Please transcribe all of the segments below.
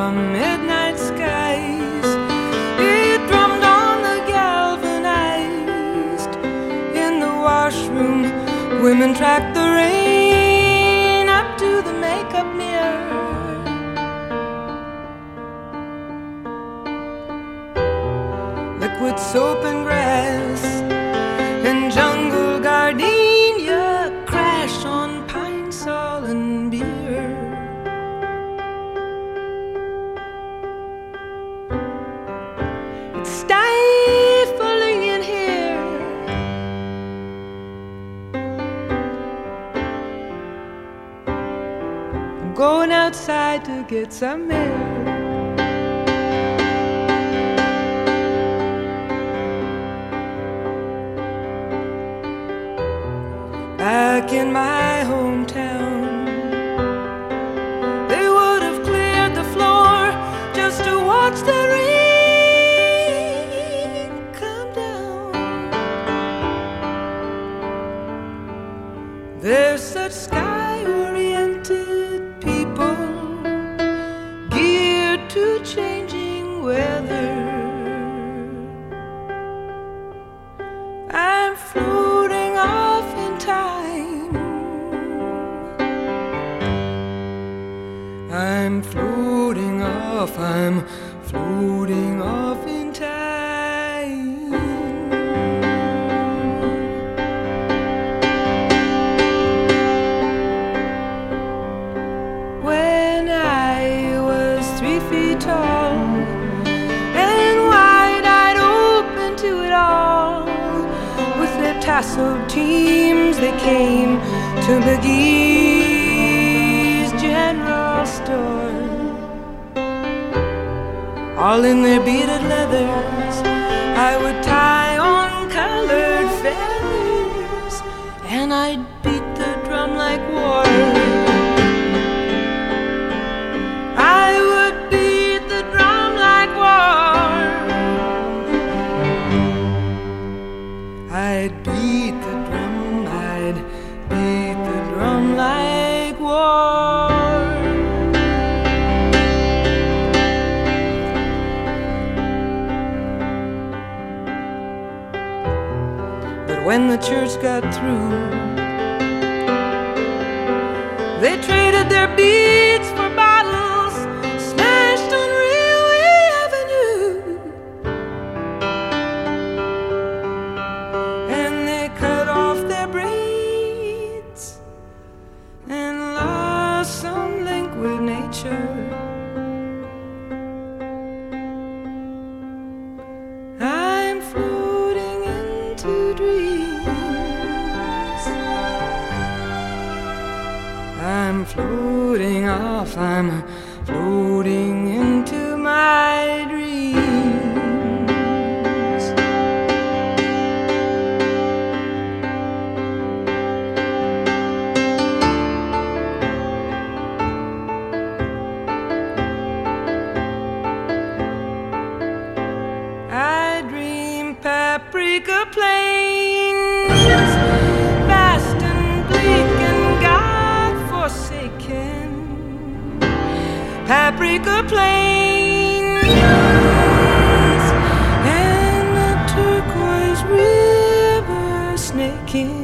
from midnight skies. It drummed on the galvanized. In the washroom, women tracked the rain up to the makeup mirror. Liquid soap and grass and jungle gardenia crash on pine sol and beer. It's stifling in here. I'm going outside to get some air. Back in my hometown, they would have cleared the floor just to watch the rain come down. There's such sky-oriented people geared to changing weather. I'm floating off in time. I'm floating off, I'm floating off in time. When I was 3 feet tall and wide-eyed, open to it all, with their tasseled teams they came to McGee's General Store. All in their beaded leathers, I would tie on colored feathers, and I'd beat the drum like war. I would beat the drum like war. I'd beat the drum, I'd beat the drum like war. But when the church got through, they traded their beads for bottles smashed on Railway Avenue. And they cut off their braids and lost some link with nature. I'm floating into dreams. I'm floating off, I'm floating into my dreams. I dream paprika plains, vast and bleak and God-forsaken. Paprika plains and a turquoise river snaking.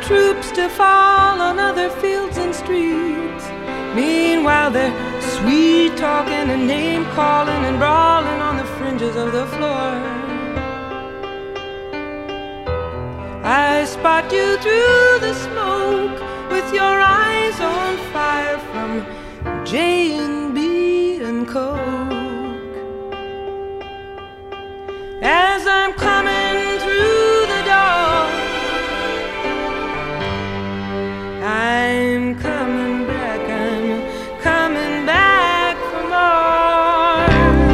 troops to fall on other fields and streets. Meanwhile they're sweet talking and name calling and brawling on the fringes of the floor. I spot you through the smoke with your eyes on fire from J&B and Coke. As I'm coming through the door, I'm coming back for more.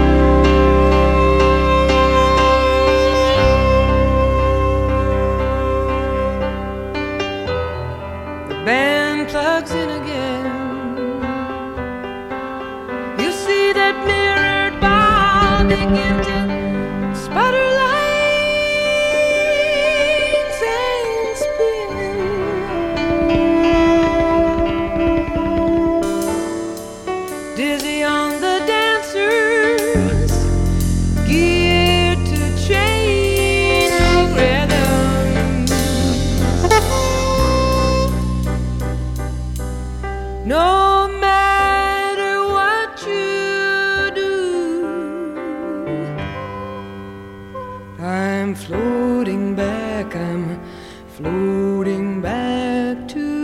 The band plugs in again. You see that mirrored ball begin to sputter lines and spin. Dizzy on the dancers, geared to chain of rhythm. No matter what you do, I'm floating back to you.